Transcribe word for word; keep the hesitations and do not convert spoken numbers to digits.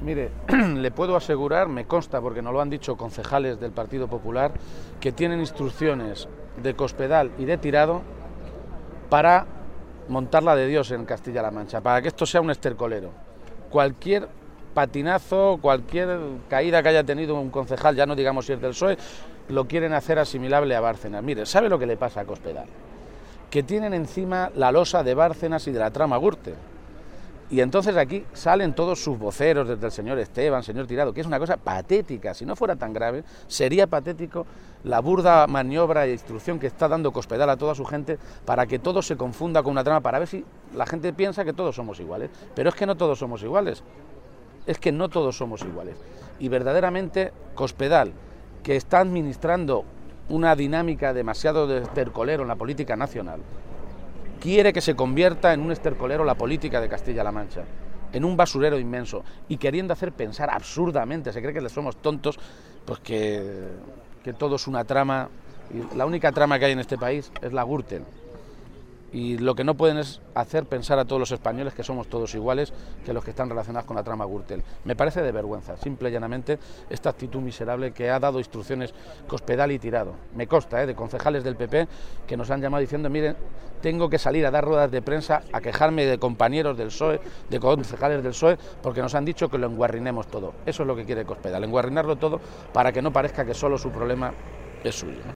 Mire, le puedo asegurar, me consta porque nos lo han dicho concejales del Partido Popular, que tienen instrucciones de Cospedal y de Tirado para montarla de Dios en Castilla-La Mancha, para que esto sea un estercolero. Cualquier patinazo, cualquier caída que haya tenido un concejal, ya no digamos si es del P S O E, lo quieren hacer asimilable a Bárcenas. Mire, ¿sabe lo que le pasa a Cospedal? Que tienen encima la losa de Bárcenas y de la trama Gürtel. Y entonces aquí salen todos sus voceros, desde el señor Esteban, señor Tirado, que es una cosa patética. Si no fuera tan grave, sería patético la burda maniobra e instrucción que está dando Cospedal a toda su gente para que todo se confunda con una trama, para ver si la gente piensa que todos somos iguales. Pero es que no todos somos iguales. Es que no todos somos iguales. Y verdaderamente Cospedal, que está administrando una dinámica demasiado de estercolero en la política nacional, quiere que se convierta en un estercolero la política de Castilla-La Mancha, en un basurero inmenso, y queriendo hacer pensar absurdamente, se cree que le somos tontos, pues que, que todo es una trama, y la única trama que hay en este país es la Gürtel. Y lo que no pueden es hacer pensar a todos los españoles que somos todos iguales que los que están relacionados con la trama Gürtel. Me parece de vergüenza, simple y llanamente, esta actitud miserable que ha dado instrucciones Cospedal y Tirado. Me consta, ¿eh?, de concejales del P P que nos han llamado diciendo, miren, tengo que salir a dar ruedas de prensa, a quejarme de compañeros del P S O E, de concejales del P S O E, porque nos han dicho que lo enguarrinemos todo. Eso es lo que quiere Cospedal, enguarrinarlo todo para que no parezca que solo su problema es suyo, ¿no?